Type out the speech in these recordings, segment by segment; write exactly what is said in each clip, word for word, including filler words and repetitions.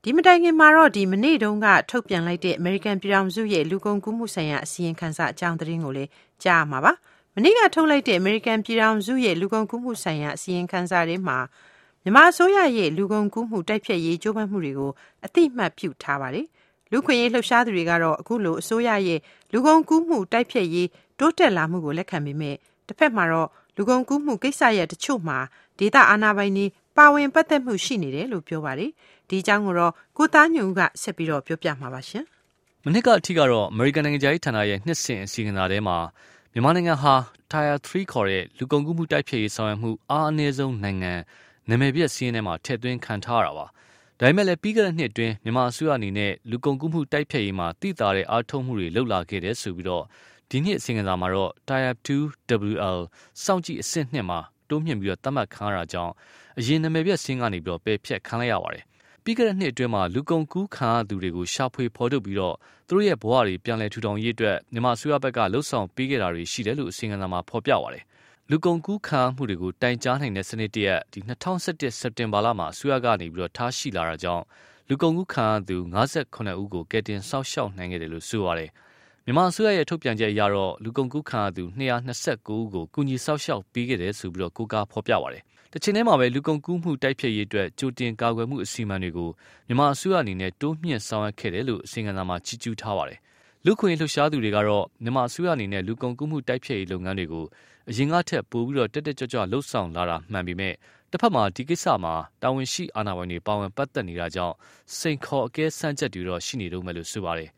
ဒီမတိုင်ခင်မှာတော့ဒီမနေ့တုန်းကထုတ်ပြန်လိုက်တဲ့အမေရိကန်ပြည်ထောင်စုရဲ့လူကုန်ကူးမှုဆိုင်ရာအစီရင်ခံစာအကြောင်းသတင်းကိုလည်းကြားရမှာပါမနေ့ကထုတ်လိုက်တဲ့အမေရိကန်ပြည်ထောင်စုရဲ့လူကုန်ကူးမှုဆိုင်ရာအစီရင်ခံစာထဲမှာမြန်မာအစိုးရရဲ့လူကုန်ကူးမှုတိုက်ဖျက်ရေးကြိုးပမ်းမှုတွေကိုအသိမှတ်ပြုထားပါတယ်လူခွင့်ရေးလှုပ်ရှားသူတွေကတော့အခုလိုအစိုးရရဲ့လူကုန်ကူးမှုတိုက်ဖျက်ရေးတိုးတက်လာမှုကိုလက်ခံပေမဲ့တစ်ဖက်မှာတော့လူကုန်ကူးမှုကိစ္စရပ်တချို့မှာဒေသအာဏာပိုင်တွေပါဝင်ပတ်သက်မှုရှိနေတယ်လို့ပြောပါတယ်ဒီအကြောင်းကိုတော့ကိုသားညွန့်ဦးကဆက်ပြီးတော့ပြောပြမှာပါရှင်မနစ်ကအထိကတော့အမေရိကန်နိုင်ငံခြားရေးဌာနရဲ့နှစ်စဉ်အစီအစဉ်ထဲမှာမြန်မာနိုင်ငံဟာ Tier 3 ခေါ်တဲ့လူကုန်ကူးမှုတိုက်ဖျက်ရေးဆောင်ရွက်မှုအားအနည်းဆုံးနိုင်ငံနာမည်ပြစီးရင်ထဲမှာထည့်သွင်းခံထားရတာပါဒါပေမဲ့လည်းပြီးခဲ့တဲ့နှစ်အတွင်းမြန်မာအစိုးရအနေနဲ့လူကုန်ကူးမှုတိုက်ဖျက်ရေးမှာတည်တာတဲ့အားထုတ်မှုတွေလှုပ်လာခဲ့တယ်ဆိုပြီးတော့ဒီနှစ်အစီအစဉ်မှာတော့ Tier 2 W L စောင့်ကြည့်အဆင့်နှစ်မှာတိုးမြင့်ပြီးတော့သတ်မှတ်ခံရတာကြောင့်အရင်နာမည်ပြစီးကနေပြီးတော့ပယ်ဖျက်ခံလိုက်ရပါတယ်ပြီးခဲ့တဲ့နှစ်အတွင်းမှာလူကုန်ကူးခံရသူတွေကိုရှာဖွေဖော်ထုတ်ပြီးတော့သူတို့ရဲ့ဘဝတွေပြန်လည်ထူထောင်ရေးအတွက်မြန်မာအစိုးရဘက်ကလှုံ့ဆော်ပေးခဲ့တာတွေရှိတယ်လို့အစီအစဉ်မှာဖော်ပြပါတယ်လူကုန်ကူးခံရမှုတွေကိုတိုင်ကြားနိုင်တဲ့စနစ်တရက်ဒီ၂၀၁၁စက်တင်ဘာလမှာအစိုးရကနေပြီးတော့ထားရှိလာတာကြောင့်လူကုန်ကူးခံရသူ၅၈ဦးကိုကယ်တင်စောင့်ရှောက်နိုင်ခဲ့တယ်လို့ဆိုပါတယ်မြန်မာအစိုးရရဲ့ထုတ်ပြန်ချက်အရတော့လူကုန်ကူးခံရသူ၂၂၉ဦးကိုကုညီစောင့်ရှောက်ပေးခဲ့တယ်ဆိုပြီးတော့ကိုးကားဖော်ပြပါတယ်တချိန်တည်းမှာပဲလူကုန်ကူးမှုတိုက်ဖျက်ရေးအတွက်ကြိုတင်ကာကွယ်မှုအစီအမံတွေကိုမြန်မာအစိုးရအနေနဲ့တိုးမြင့်ဆောင်ရွက်ခဲ့တယ်လို့အစီအစဉ်မှာချီးကျူးထားပါတယ်လူခွင့်လှုပ်ရှားသူတွေကတော့မြန်မာအစိုးရအနေနဲ့လူကုန်ကူးမှုတိုက်ဖျက်ရေးလုပ်ငန်းတွေကိုအရင်ကထက်ပိုပြီးတော့တက်တက်ကြွကြွလှုပ်ဆောင်လာတာမှန်ပေမဲ့တစ်ဖက်မှာဒီကိစ္စမှာတာဝန်ရှိအာဏာပိုင်တွေပါဝင်ပတ်သက်နေတာကြောင့်စိန်ခေါ်အကဲဆန်းချက်တွေတော့ရှိနေတော့မယ်လို့ဆိုပါတယ်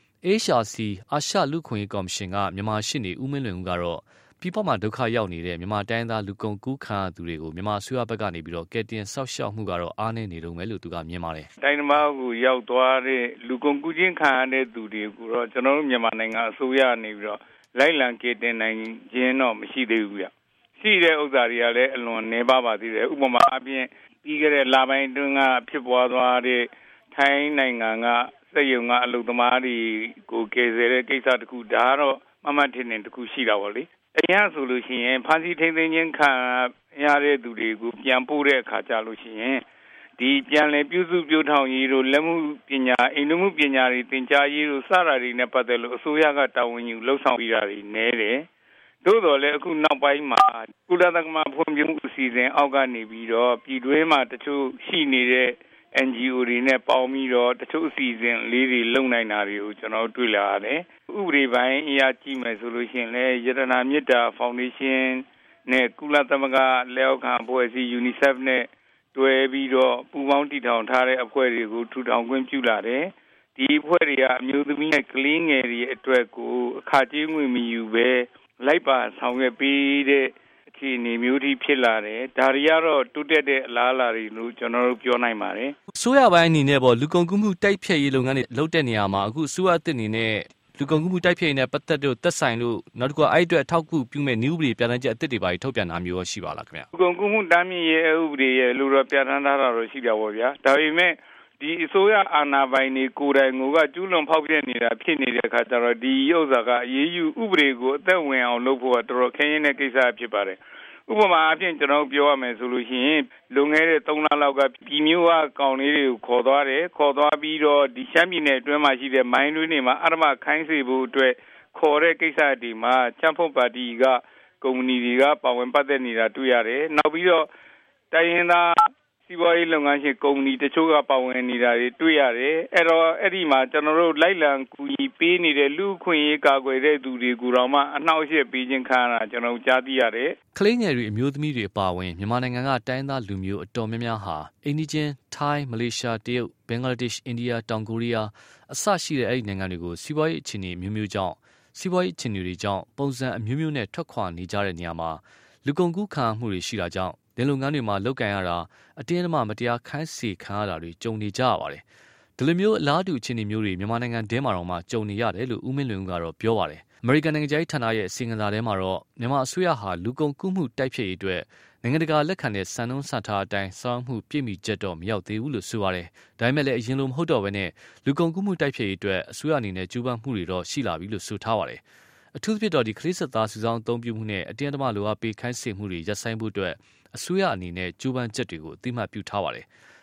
H R C အာရှလူခွင့်ရေးကော်မရှင်ကမြန်မာရှင်းနေဦးမင်းလွင်ဦးကတော့ပြည်ပမှာဒုက္ခရောက်နေတဲ့မြန်မာတိုင်းသားလူကုန်ကူးခံရသူတွေကိုမြန်မာအစိုးရဘက်ကနေပြီးတော့ကယ်တင်ဆောက်ရှောက်မှုကတော့အားနည်းနေတော့မယ်လို့သူကမြင်ပါတယ်။တိုင်းသမားကိုရောက်သွားတဲ့လူကုန်ကူးခြင်းခံရတဲ့သူတွေကိုတော့ကျွန်တော်တို့မြန်မာနိုင်ငံအစိုးရနေပြီးတော့လိုက်လံကယ်တင်နိုင်ခြင်းတော့မရှိသေးဘူးဗျ။ရှိတဲ့ဥစ္စာတွေကလည်းအလွန်နည်းပါးပါသေးတယ်။ဥပမာအပြင်ပြီးခဲ့တဲ့လပိုင်းတွင်းကဖြစ်ပွားသွားတဲ့ထိုင်းနိုင်ငံကစက်ရုံကအလုပ်သမားတွေကိုကယ်ဆယ်တဲ့ကိစ္စတခုဒါကတော့မမထင်ထင်တခုရှိတာပေါ့လေ။အရင်ဆိုလို့ရှိရင်ဖန်စီထိန်းသိမ်းခြင်းခံရတဲ့သူတွေကိုပြန်ပို့တဲ့အခါကြလို့ရှိရင်ဒီပြန်လည်ပြုစုပြောင်းထောင်ရေးတို့လက်မှုပညာအိမ်မှုပညာတွေသင်ကြားရေးတို့စတာတွေနဲ့ပတ်သက်လို့အစိုးရကတာဝန်ယူလှုပ်ဆောင်ပြီးတာတွေနည်းတယ်။သို့တော်လည်းအခုနောက်ပိုင်းမှာကုလသမဂ္ဂဖွံ့ဖြိုးမှုအစီအစဉ်အောက်ကနေပြီးတော့ပြည်တွင်းမှာတချို့ရှိနေတဲ့ N G O တွေနဲ့ပေါင်းပြီးတော့တချို့အစီအစဉ်လေးတွေလုပ်နိုင်တာတွေကိုကျွန်တော်တွေ့လာရတယ်။ဥပဒေပိုင်းအရာကြည့်မယ်ဆိုလို့ရှိရင်လည်းရတနာမြစ်တာဖောင်ဒေးရှင်းနဲ့ကုလသမဂ္ဂလက်အောက်ခံအဖွဲ့အစည်း UNICEF နဲ့တွဲပြီးတော့ပူးပေါင်းတည်ထောင်ထားတဲ့အဖွဲ့တွေကိုထူထောင်ခွင့်ပြုလာတယ်။ဒီအဖွဲ့တွေကအမျိုးသမီးနဲ့ကလေးငယ်တွေအတွက်ကိုအခကြေးငွေမယူပဲလိုက်ပါဆောင်ရွက်ပေးတဲ့အခြေအနေမျိုးတွေဖြစ်လာတယ်။ဒါတွေကတော့တိုးတက်တဲ့အလားအလာတွေလို့ကျွန်တော်တို့ပြောနိုင်ပါတယ်။ဆိုရပိုင်းအနေနဲ့ပေါ့လူကုန်ကူးမှုတိုက်ဖျက်ရေးလုပ်ငန်းတွေလုပ်တဲ့နေရာမှာအခုဆိုရအသစ်အနေနဲ့လူကုန်ကူးမှုတိုက်ဖျက်ရေးနဲ့ပတ်သက်လို့သက်ဆိုင်လို့နောက်တစ်ခုအဲ့အတွက်ထောက်ကူပြုမဲ့နည်းဥပဒေပြဋ္ဌာန်းချက်အသစ်တွေပါထုတ်ပြန်တာမျိုးရှိပါလားခင်ဗျ။လူကုန်ကူးမှုတားမြစ်ရေးဥပဒေရဲ့လို့တော့ပြဋ္ဌာန်းထားတာတော့ရှိကြပါဗျာ။ဒါပေမဲ့ဒီအစိုးရအာဏာပိုင်တွေကိုယ်တိုင်ကကျူးလွန်ဖောက်ဖျက်နေတာဖြစ်နေတဲ့အခါကျတော့ဒီဥစ္စာကအရေးယူဥပဒေကိုအသက်ဝင်အောင်လုပ်ဖို့ကတော်တော်ခင်းရင်းတဲ့ကိစ္စဖြစ်ပါတယ်။ဥပမာအဖြစ်ကျွန်တော်ပြောရမယ်ဆိုလို့ရှိရင်လွန်ခဲ့တဲ့သုံးလလောက်ကပြည်မျိုးကကောင်လေးတွေကိုခေါ်သွားတယ်ခေါ်သွားပြီးတော့ဒီရှမ်းပြည်နယ်အတွင်းမှာရှိတဲ့မိုင်းတွင်းတွေမှာအရမခိုင်းစေဖို့အတွက်ခေါ်တဲ့ကိစ္စတွေမှာချမ်းဖုတ်ပါတီကကုမ္ပဏီတွေကပါဝင်ပတ်သက်နေတာတွေ့ရတယ်။နောက်ပြီးတော့တိုင်းရင်းသားစီးပွားရေးလုပ်ငန်းရှင်ကုမ္ပဏီတချို့ကပါဝင်နေတာတွေတွေ့ရတယ်။အဲ့တော့အဲ့ဒီမှာကျွန်တော်တို့လိုက်လံကူညီပေးနေတဲ့လူခွင့်ရေးကာကွယ်တဲ့သူတွေကိုတော့မှအနှောက်အယှက်ပေးခြင်းခံရတာကျွန်တော်ကြားသိရတယ်။ကလေးငယ်တွေအမျိုးသမီးတွေအပါအဝင်မြန်မာနိုင်ငံကတိုင်းသားလူမျိုးအတော်များများဟာအိန္ဒိချင်းထိုင်းမလေးရှားတရုတ်ဘင်္ဂလားဒေ့ရှ်အိန္ဒိယတောင်ကိုရီးယားအစရှိတဲ့အဲ့ဒီနိုင်ငံတွေကိုစီးပွားရေးအခြေအနေမျိုးမျိုးကြောင့်စီးပွားရေးအခြေအနေတွေကြောင့်ပုံစံအမျိုးမျိုးနဲ့ထွက်ခွာနေကြတဲ့နေရာမှာလူကုန်ကူးခံမှုတွေရှိတာကြောင့်ဒီလုပ်ငန်းတွေမှာလောက်ကန်ရတာအတင်းအဓမ္မမတရားခိုင်းစေခံရတာတွေကြုံနေကြရပါတယ်။ဒီလိုမျိုးအလားတူအခြေအနေမျိုးတွေမြန်မာနိုင်ငံထဲမှာတော့မှကြုံနေရတယ်လို့ဦးမင်းလွင်ဦးကတော့ပြောပါတယ်။အမေရိကန်နိုင်ငံခြားရေးဌာနရဲ့အစီအစဉ်ထဲမှာတော့မြန်မာအစိုးရဟာလူကုန်ကူးမှုတိုက်ဖျက်ရေးအတွက်နိုင်ငံတကာလက်ခံတဲ့စံနှုန်းစံထားအတိုင်းစောင့်မှုပြည့်မီချက်တော့မရောက်သေးဘူးလို့ဆိုပါတယ်။ဒါပေမဲ့လည်းအရင်လိုမဟုတ်တော့ဘဲနဲ့လူကုန်ကူးမှုတိုက်ဖျက်ရေးအတွက်အစိုးရအနေနဲ့ကြိုးပမ်းမှုတွေတော့ရှိလာပြီလို့ဆိုထားပါတယ်။အထူးသဖြင့်တော့ဒီကလေးစစ်သားစုဆောင်းအသုံးပြုမှုနဲ့အတင်းအဓမ္မလိုအပ်ပေးခိုင်းစေမှုတွေရပ်ဆိုင်းဖို့အတွက်အစိုးရအနေနဲ့ကြိုးပမ်းချက်တွေကိုအသိမှတ်ပြုထားပါတယ်။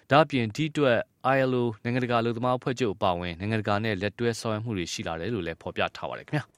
ဒါ့အပြင်ဒီအတွက် I L O နိုင်ငံတကာအလုပ်သမားအဖွဲ့ချုပ်အပါအဝင်နိုင်ငံတကာနဲ့လက်တွဲဆောင်ရွက်မှုတွေရှိလာတယ်လို့လည်းဖော်ပြထားပါတယ်ခင်ဗျာ။